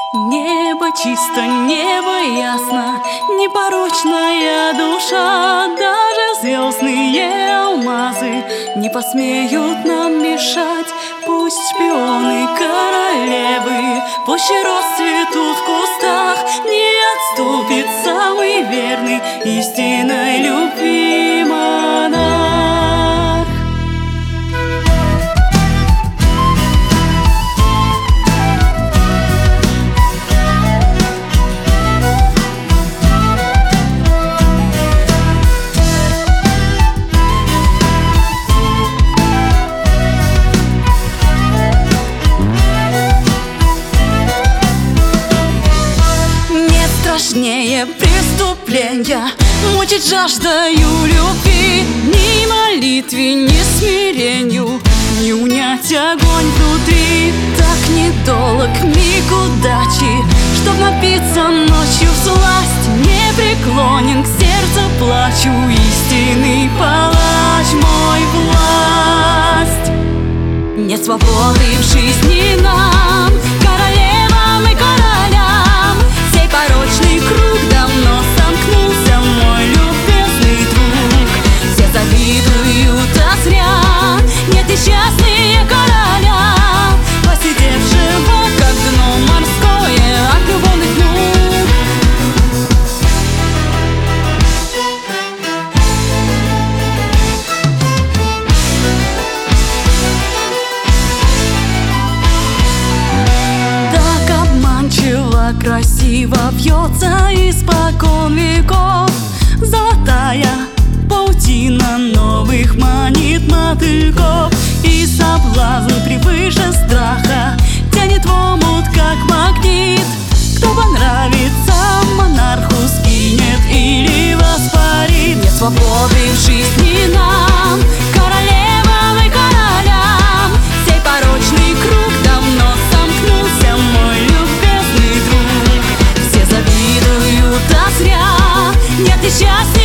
Небо чисто, небо ясно, непорочная душа. Даже звездные алмазы не посмеют нам мешать. Пусть шпионы королевы пуще расцветут в кустах, не отступит самый верный истинной любви монарх. Страшнее преступления мучить жаждою любви. Ни молитве, ни смирению не унять огонь внутри. Так недолг миг удачи, чтоб напиться ночью всласть. Не преклонен к сердцу плачу истинный палач, мой власть. Нет свободы в жизни нам, королевам и королям. Сей порочный круг давно сомкнулся, мой любезный друг. Все завидуют, а зря. Нет несчастные короля, посидевшего, как дно морское, от любовных мук. Так обманчиво красиво вьется испокон веков золотая паутина новых манит мотыльков. И соблазн превыше страха тянет в омут, как магнит. Кто понравится монарху, скинет или воспарит. Нет свободы в жизни нам, королевам и королям. Сей порочный круг давно сомкнулся, мой любезный друг. Все завидуют, а зря. Нет несчастья